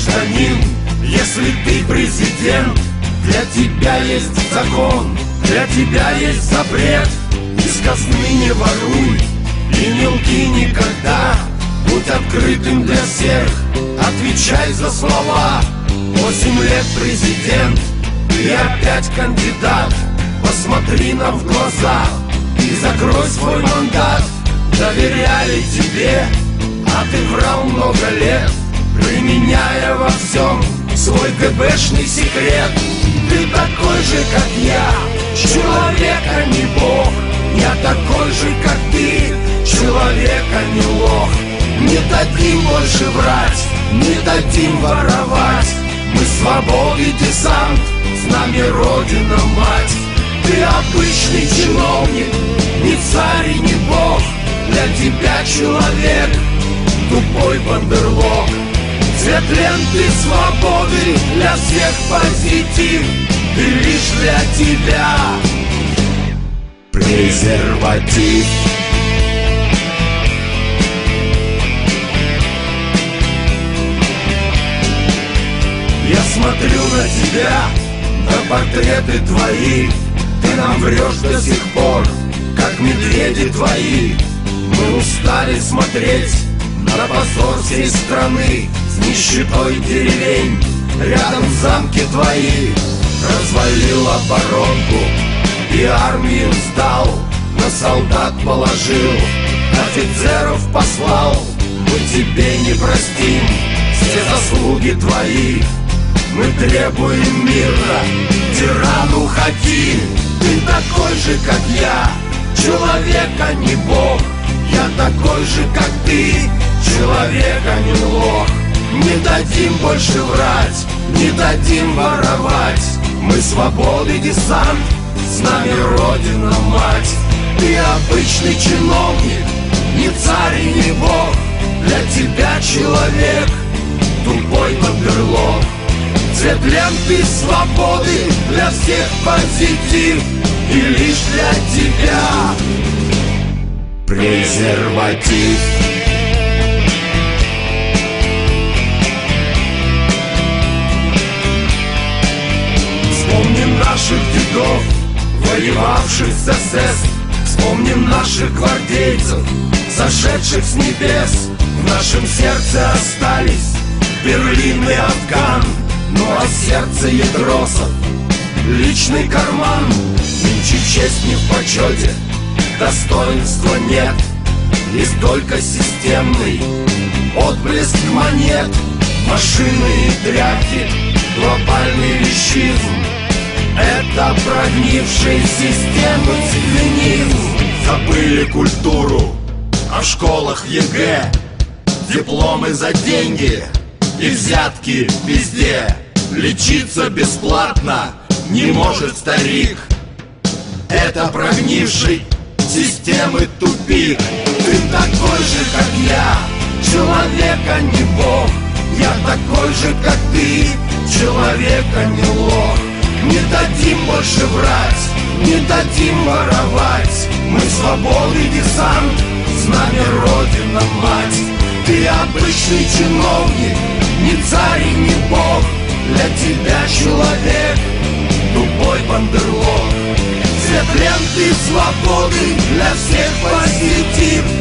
гражданин, если ты президент. Для тебя есть закон, для тебя есть запрет. Из казны не воруй и не лги никогда. Будь открытым для всех, отвечай за слова. 8 лет президент, и опять кандидат. Посмотри нам в глаза и закрой свой мандат. Доверяли тебе, а ты врал много лет, применяя во всем свой ГБшный секрет. Ты такой же, как я, человек, а не бог. Я такой же, как ты, человек, а не лох. Не дадим больше врать, не дадим воровать. Мы свободы десант, с нами Родина мать. Ты обычный чиновник, не царь и не бог. Для тебя человек, тупой бандерлог. Цвет ленты свободы, для всех позитив. И лишь для тебя презерватив. Я смотрю на тебя, на портреты твои. Ты нам врешь до сих пор, как медведи твои. Мы устали смотреть на позор всей страны, с нищетой деревень рядом замки твои. Развалил оборонку и армию сдал, на солдат положил, офицеров послал. Мы тебе не простим все заслуги твои. Мы требуем мира, тиран, уходи. Ты такой же, как я, человек, а не бог. Я такой же, как ты, человек, а не лох. Не дадим больше врать, не дадим воровать. Мы свободы десант, с нами Родина мать. Ты обычный чиновник, не царь и не бог. Для тебя человек, тупой бандерлог. Цвет ленты свободы, для всех позитив. И лишь для тебя презерватив. Вспомним наших дедов, воевавших с СС. Вспомним наших гвардейцев, сошедших с небес. В нашем сердце остались Берлин и Афган. Ну а сердце ядросов, личный карман. Нынче честь не в почете, достоинства нет. Есть только системный отблеск монет. Машины и тряпки, глобальный вещизм. Это прогнившие системы цивилизм. Забыли культуру, а в школах ЕГЭ дипломы за деньги и взятки везде. Лечиться бесплатно не может старик. Это прогнивший системы тупик. Ты такой же, как я, человек, а не бог. Я такой же, как ты, человек, а не лох. Не дадим больше врать, не дадим воровать. Мы свободы десант, с нами Родина мать. Ты обычный чиновник, не царь и не бог. Для тебя человек, тупой бандерлог. Цвет ленты свободы, для всех позитив.